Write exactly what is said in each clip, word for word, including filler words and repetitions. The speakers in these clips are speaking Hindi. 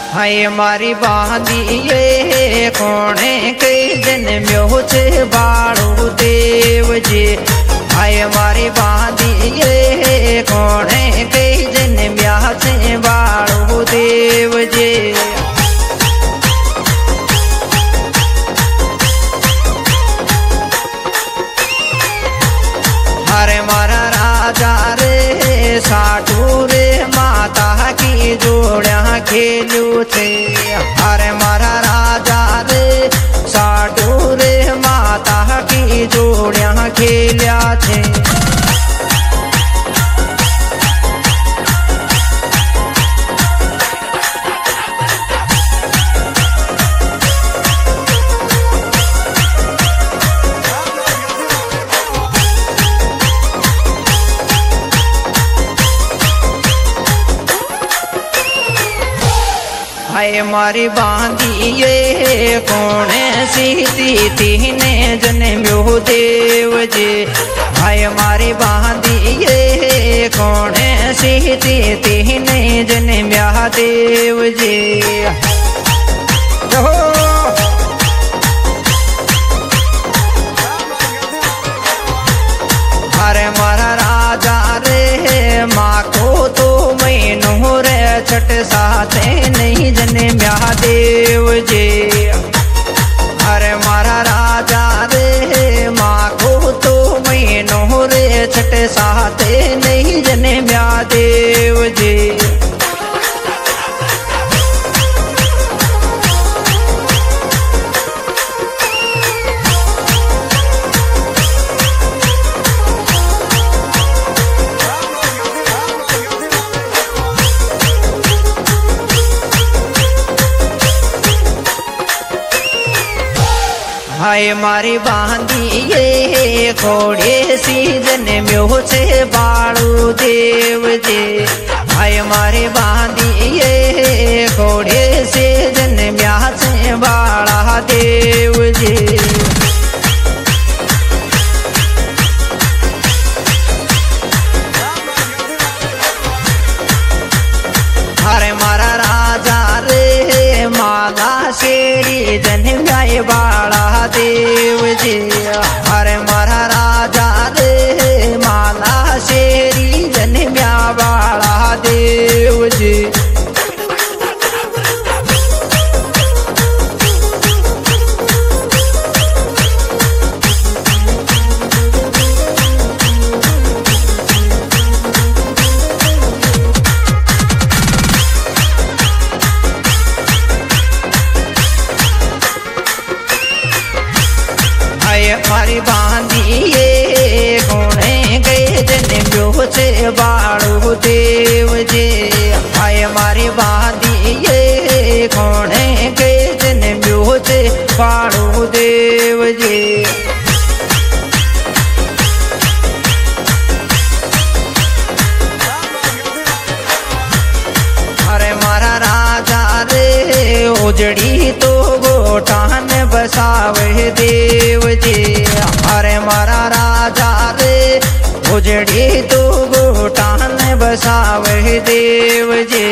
हाय मारी बांधी ये कोणे के जन्म्यो छे बाळू देव जी। हाय मारी बांधी ये कोणे के जन्म्या छे बाळू देव जी। हरे मारा राजा रे साधु रे माता की जोड़िया खेलू थे। हरे मारा राजा रे साधु रे माता की जोड़िया खेलिया थे। हाय मारी बांधी ये कोणे सीधी तीने जन्म्यो देव जी। हाय मारी बांधी ये कोणे सीधी तीने जन्म्या देव जी। हरे मारा राजा रे माँ को तो मैनू रे छठ साथे नहीं जन्म्या देव जी। हरे मारा राजा रे माँ को तो मैनू रे छठ साथे नहीं जन्म्या देव जी। हाय मारी बांधी ये घोड़े सी जन्म्यो छे बाळू देव जी। हाय मारी बांधी ये घोड़े से जन्म्या छे बाळा देव जी। हरे मारा राजा रे माला शेरी जन्म्या बाळा देव जी। हरे मारा राजा रे माला शेरी जन्म्या बाळा देव जी। मारी बांधी ये कोणे गए जन्म्यो छे बाळू देव जी। हाय मारी बांधी ये कोणे गए जन्म्यो छे बाळू देव जी। हरे मारा राजा रे उजड़ी तो गोटान बसावे देव जी। हरे मारा राजा रे उजड़ी तो गोटान बसावे Dev ji.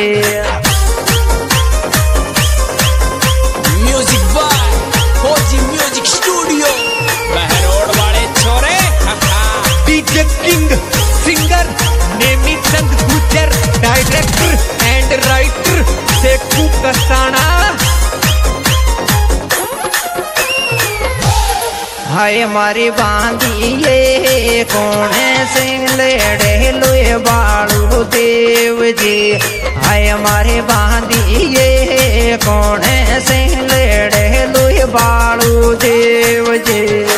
Music by Fauji music studio Behror वाले छोरे। DJ king singer Nemi Chand Gujar director and writer Seku Kasana. हाय मारी बांधी ये कोणे से लेड़े लोए बाळू देव जी। हाय मारी बांधी ये कोणे से लेड़े लोए बाळू देव जी।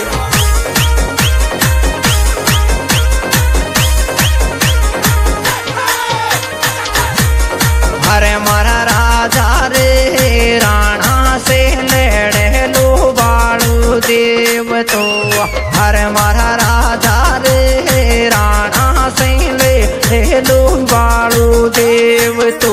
हरे मारा राजा रे राणा से लेड़े लो बाळू देव तो। हरे मारा राजा रे राणा से लेड़े लो बाळू देव तो।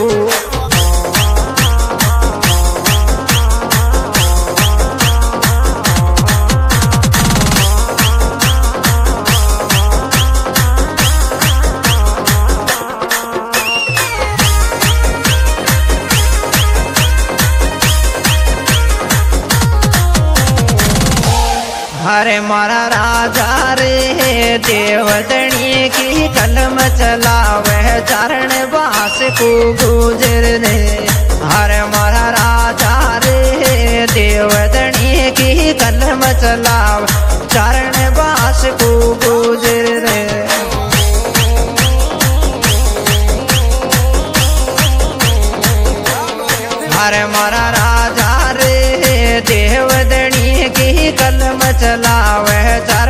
हरे मारा राजा रे देवदनी की कलम चलावे चरण बास को गुजर रे। हरे मारा राजा रे देवदनी की कलम चलावे चरण बास को गुजर रे। हरे मारा राजा रे देवदनी की कलम चलावे